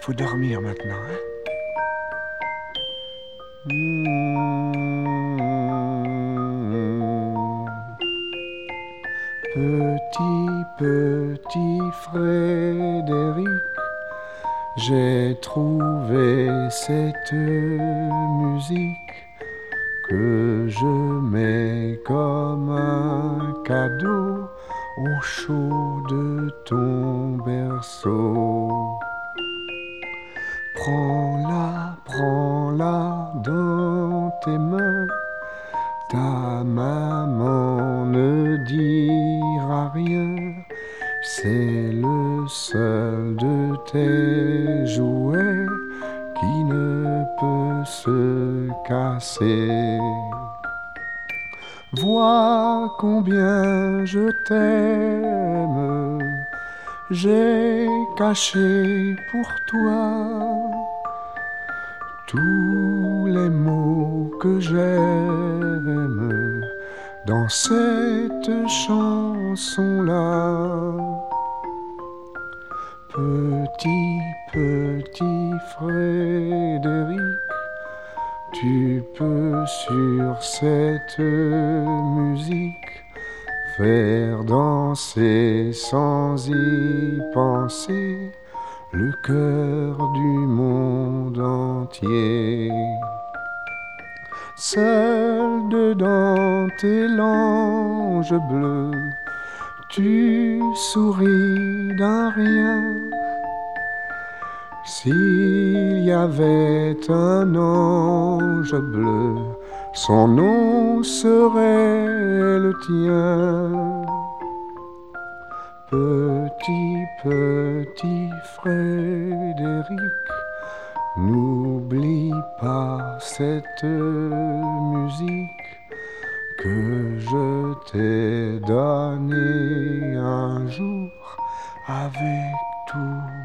faut dormir maintenant, hein? Petit Frédéric, j'ai trouvé cette musique que je mets comme un cadeau au chaud de ton berceau. Prends-la dans tes mains. Ta maman ne dira rien. C'est le seul de tes jouets qui ne peut se casser. Vois combien je t'aime. J'ai caché pour toi tous les mots que j'aime dans cette chanson-là. Petit Frédéric, tu peux sur cette musique faire danser sans y penser le cœur du monde entier. Seul dedans tes langes bleues, tu souris d'un rien. S'il y avait un ange bleu, son nom serait le tien. Petit Frédéric, n'oublie pas cette musique que je t'ai donnée un jour avec tout